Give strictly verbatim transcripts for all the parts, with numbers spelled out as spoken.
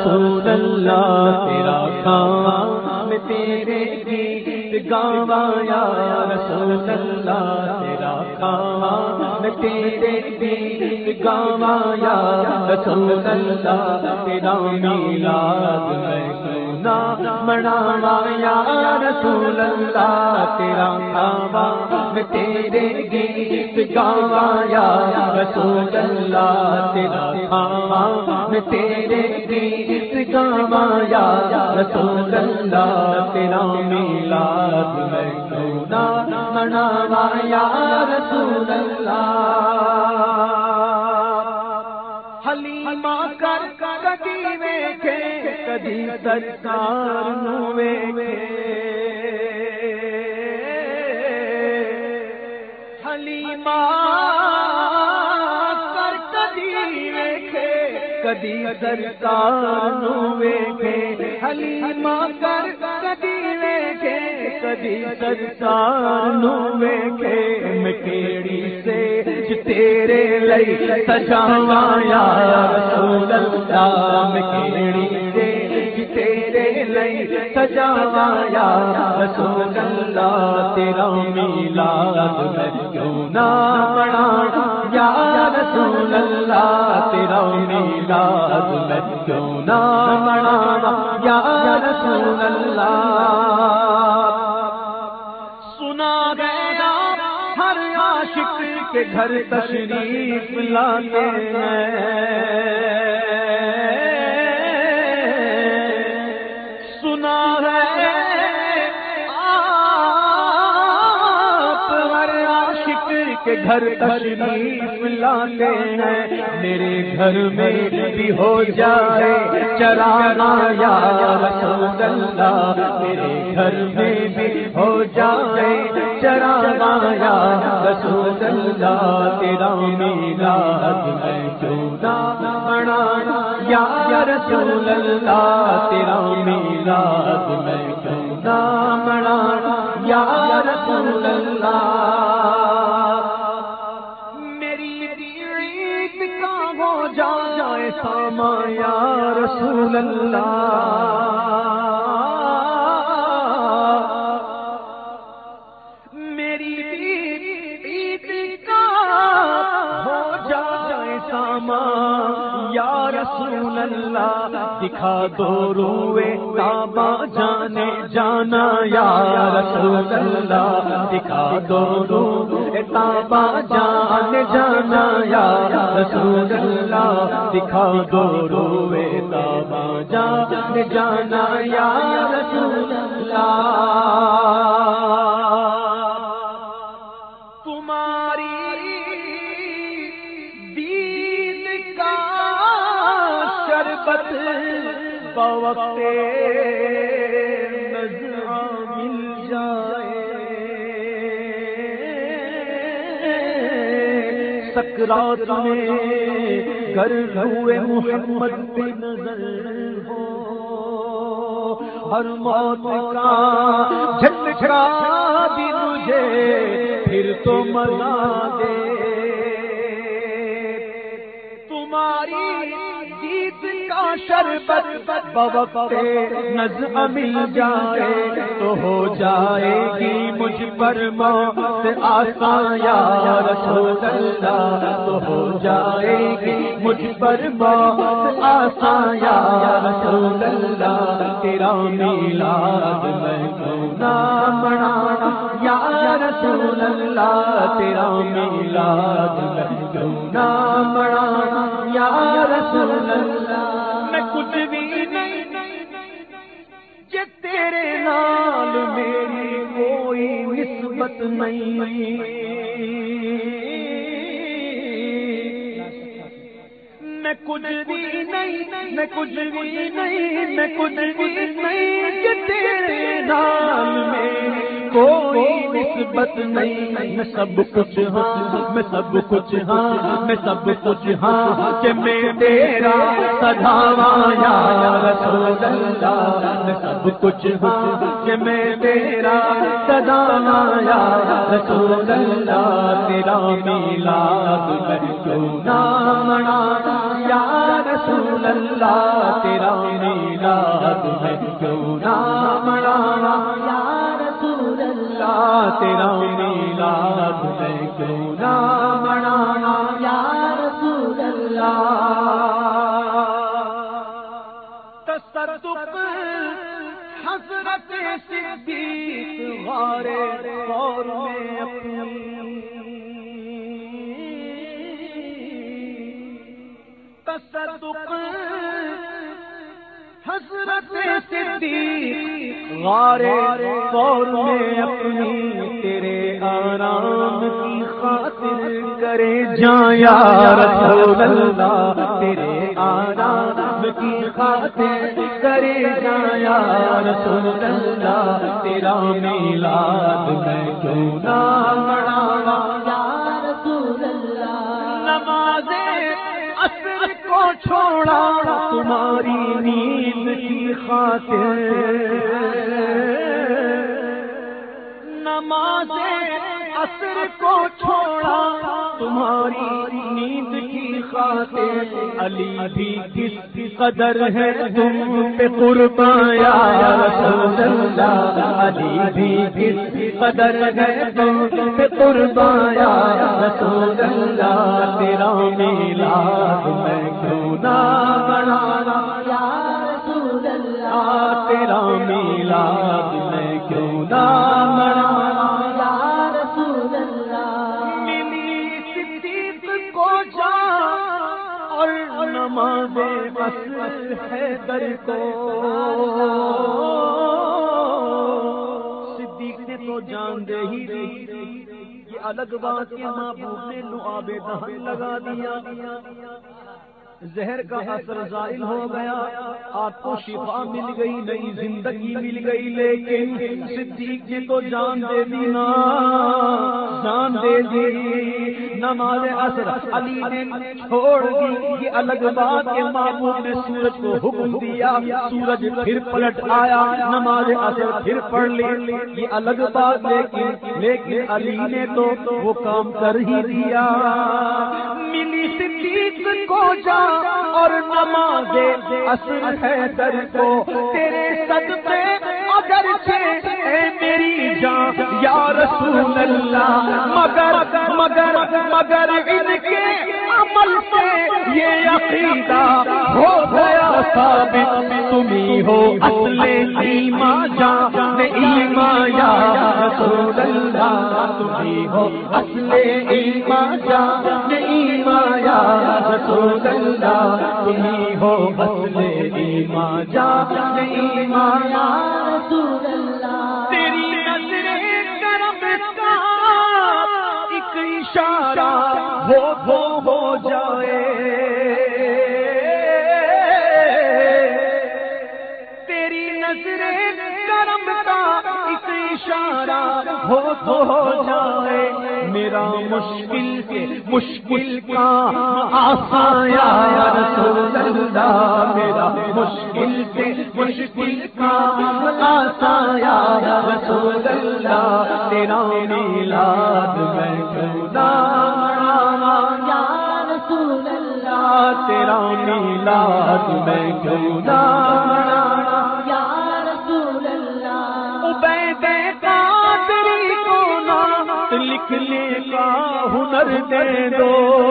رسول اللہ تیرا کام میں تیرے گیت گاواں یا رسول اللہ تیرا کام میں تیرے گیت گاواں یا رسول اللہ تیرا میلاد میں سنا مناواں یا رسول اللہ تیرا کام میں تیرے گیت گاواں یا رسول اللہ تیرا کام میں تیرے گیت گاواں یا رسول اللہ تیرا میلاد میں سنا مناواں یا رسول اللہ حلیمہ کر کدی ویکھے کدی سرکار نو ویکھے حلیمہ کر کدی ویکھے کدی سرکار نو ویکھے حلیمہ کر کدی ویکھے کدی سرکار نو ویکھے میں کیڑی سے تیرے لئی سجاواں یا رسول اللہ میں کیڑی سے تیرے لئی سجاواں یا رسول اللہ تیرا میلاد میں کیوں نہ مناواں یا رسول اللہ تیرا میلاد میں کیوں نہ مناواں یا رسول اللہ سنا گیا ہر عاشق کے گھر تشریف لاتے ہیں سنا ہے آپ ہر عاشق کے گھر تشریف لاتے ہیں میرے گھر میں بھی ہو جائے چراغاں یا رسول اللہ میرے گھر میں بھی ہو جائے چراغاں یا رسول اللہ تیرا میلاد میں کیوں نہ مناواں یا رسول اللہ تیرا میلاد میں کیوں نہ مناواں یا رسول اللہ میری عید کا ہو جائے ساما یا رسول اللہ یا رسول اللہ دکھا دو روئے کعبہ جانے جانا یا رسول اللہ دکھا دو روئے کعبہ جانے جانا یا رسول اللہ دکھا دو روئے کعبہ جانے جانا یا رسول اللہ بوقت نظر مل جائے سکرات میں گر ہوئے محمد پہ نظر ہو ہر موت کا جھٹکا بھی مجھے پھر تو مزہ دے تمہاری شربت بوقت نظر مل جائے تو ہو جائے گی مجھ پر موت آسان یا رسول اللہ تو ہو جائے گی مجھ پر موت آسان یا رسول اللہ تیرا میلاد میں کیوں نہ مناواں یا رسول اللہ تیرا میلاد میں کیوں نہ مناواں یا رسول اللہ میں کچھ بھی نہیں کہ تیرے نال میری کوئی نسبت نہیں میں کچھ بھی نہیں میں کچھ بھی نہیں میں کچھ بھی نہیں کہ تیرے نال میری کوئی نسبت نہیں، میں سب کچھ ہاں، میں سب کچھ ہاں، میں سب کچھ ہاں کہ میں تیرا سدھاواں یا رسول اللہ، میں سب کچھ ہاں کہ میں تیرا سدھاواں یا رسول اللہ، تیرا میلاد میں کیوں نہ مناواں یا رسول اللہ، تیرا میلاد میں کیوں نہ مناواں یا رسول اللہ، تیرا میلاد میں کیوں نہ مناواں یا رسول اللہ۔ تصدق حضرت صدیق غار غور میں اپنی، تصدق حضرت صدیق غار غور میں اپنی، تیرے آرام کی خاطر کرے جاں یا رسول اللہ، تیرے آرام کی خاطر کرے جاں یا رسول اللہ، تیرا میلاد میں کیوں نہ مناواں یا رسول اللہ۔ نماز عصر کو چھوڑا تمہاری نیند کی خاطر، نماز عصر کو چھوڑا تمہاری نیند کی خاطر، علی بھی کس قدر ہے تم پہ قربان یا رسول اللہ، علی بھی کس قدر ہے تم پہ قربان یا رسول اللہ، تیرا میلاد میں کیوں نہ مناواں یا رسول اللہ، تیرا میلاد میں کیوں نہ مناواں یا رسول اللہ۔ ملی صدیق کو جان اور نماز عصر حیدر کو، صدیق نے تو جان دے ہی دی، یہ الگ بات کہ محبوب نے لعاب دہن لگا دیا، زہر کا اثر زائل ہو گیا، آپ کو شفا مل گئی، نئی زندگی مل گئی، لیکن صدیق نے تو جان دے دی نا، جان دے دی۔ نماز عصر علی نے چھوڑ دی، یہ الگ بات کہ محبوب نے سورج کو حکم دیا، سورج پھر پلٹ آیا، نماز عصر پھر پڑھ لی، یہ الگ بات، لیکن لیکن علی نے تو وہ کام کر ہی دیا۔ ملی صدیق کو جا اور نماز عصر حیدر کو، تیرے صدقے اگرچہ اے میری جان یا رسول اللہ، مگر مگر مگر ان کے عمل سے یہ عقیدہ ہو گیا ثابت، تمہیں ہو اصل ایمان جان ایمان یا رسول اللہ، تمہیں ہو اصل ایمان جان ایمان یا رسول اللہ، تمہیں ہو اصل ایمان جان ایمان یا رسول اللہ۔ تیری نظر کرم کا ایک اشارہ ہو ہو ہو جائے، تیری نظر کرم کا ایک اشارہ ہو تو ہو جائے، میرا مشکل کے مشکل کا آسان یا رسول اللہ، میرا مشکل سے مشکل کا آسان یا رسول اللہ، تیرا میلاد میں کیوں نہ مناواں یا رسول اللہ، تیرا میلاد میں کیوں نہ مناواں یا رسول اللہ۔ عبید قادری کو نعت لکھنے کا ہنر دے دو،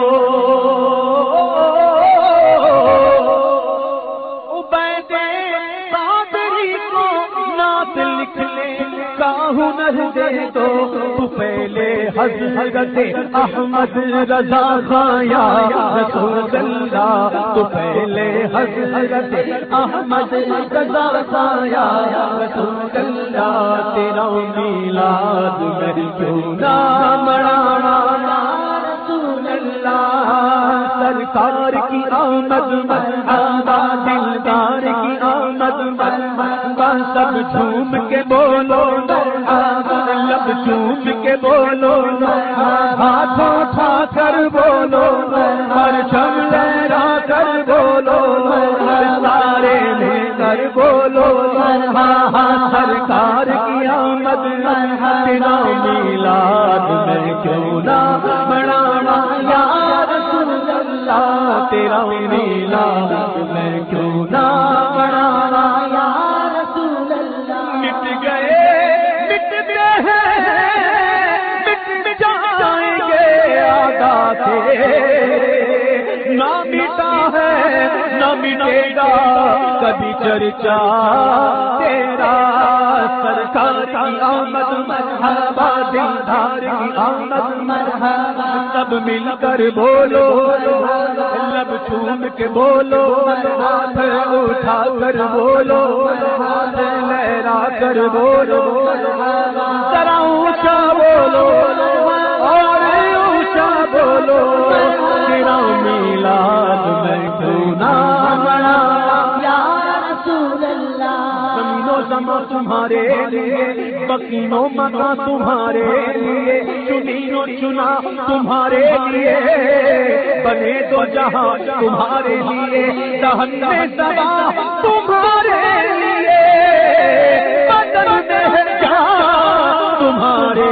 عبید قادری کو نعت لکھنے کا ہنر دے دو، تو پہلے حضرت احمد رضا خان یا رسول اللہ، تو پہلے حضرت احمد رضا خان یا رسول اللہ، تیرا میلاد میں کیوں نہ مناواں یا رسول اللہ، سرکار کی آمد مرحبا، دلدار کی آمد مرحبا، سب جھوم کے بولو مرحبا چوم کے بولو ہاتھوں اٹھا کر بولو پرچم لہرا کر بولو سارے مل کر بولو سرکار کی آمد تیرا میلاد میں کیوں نہ منانا یا رسول اللہ تیرا میلاد میں کیوں نہ منانا یا رسول اللہ مٹ گئے مٹتے ہیں مٹ جائیں گے آدھا تھے نہ مٹا ہے نہ مٹے گا کبھی چرچا تیرا سرکار کی آمد مرحبا دلدار کی آمد مرحبا سب مل کر بولو لب چوم کے بولو ہاتھ اٹھا کر بولو لہرا کر بولو ذرا اونچا بولو اور اونچا بولو تیرا میلاد میں کیوں نہ منانا یا رسول اللہ زمین و زمان تمہارے لیے بقین و مکہ تمہارے لیے چنین و چنا تمہارے لیے بنے دو جہاں تمہارے لیے دہن میں سبا تمہارے لیے بدن میں جان تمہارے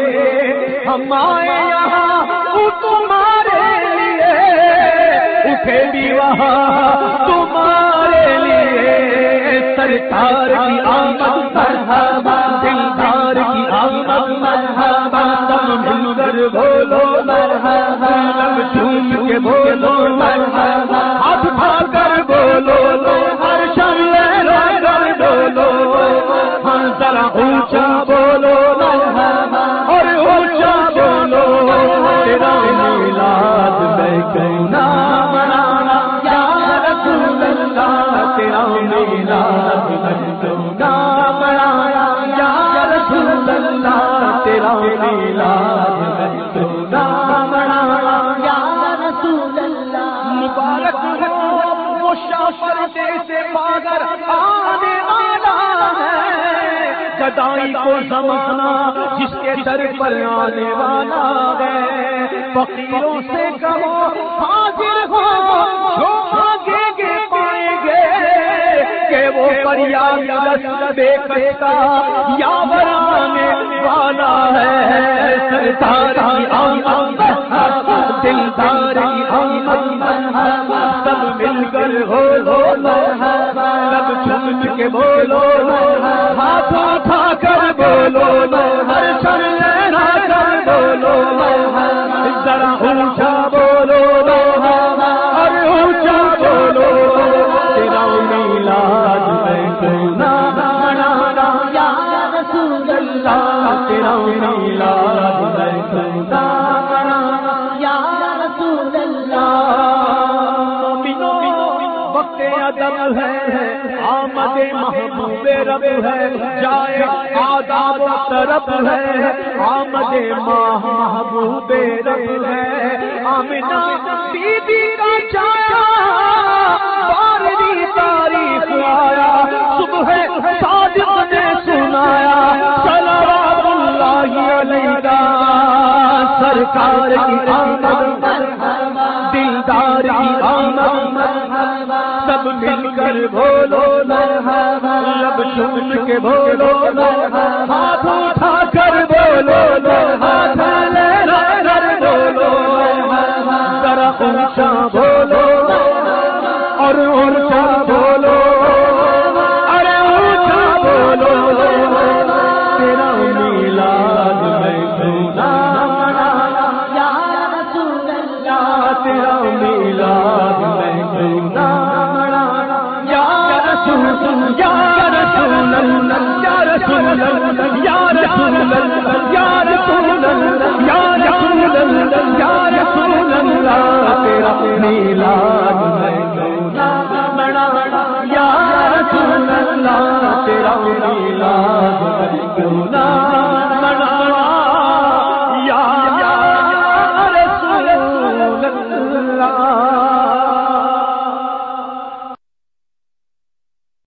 ہم آئے یہاں وہ تمہارے لیے اٹھے بھی وہاں تمہارے لیے سرکار کی آمد مرحبا دلدار کی آمد مرحبا سب مل کر بولو مرحبا لب چوم کے بولو مرحبا ہاتھ اٹھا کر بولو ہر شب لہرا کر بولو ہر ذرا اونچا بولو مرحبا اور اونچا بولو تیرا میلاد میں کیوں نہ منانا یا رسول اللہ تیرا میلاد میں کیوں نہ منانا یا رسول اللہ تیرا میلاد میں کیوں نہ منانا یا رسول اللہ مبارک ہو مسافر سے پاگر آنے والا ہے گدائی کو سمجھنا جس کے در پر آنے والا ہے فقیروں سے کہو حاضر ہو جو آگے کے پائیں گے کہ وہ فریاد رس بے کا یاور آنے والا ہے سرکار کی آمد دلدار کی آمد سب مل کر ہو لب چوم کے بولو ہاتھ اٹھا کر بولو ہر سر لہرا کر بولو ذرا اونچا بولو اور اونچا بولو تیرا میلاد میں کیوں نہ منانا یا رسول اللہ تیرا میلاد میں کیوں نہ منانا یا رسول اللہ وقت ادب ہے آمد محبوب رب ہے جائے آداب و طرب ہے آمد محبوب رب ہے آمنہ بی بی کا چایا بارہویں تاریخ آیا صبح صادق نے سنایا صلوات اللہ علیہ سرکار کی آمد دلدار کی آمد سب مل کر بولو لب چوم کے بولو ہاتھ اٹھا کر بولو ہاتھ لہرا کر بولو ذرا اونچا بولو اور اونچا بولو ارے اونچا بولو تیرا میلاد میں کیوں نہ منانا یا رسول اللہ تیرا میلاد میں کیوں نہ منانا یا رسول یا رسول اللہ یا رسول اللہ یا رسول اللہ یا رسول اللہ یا رسول اللہ یا رسول اللہ تیرا میلاد میں کیوں نہ منانا یا رسول اللہ تیرا میلاد میں کیوں نہ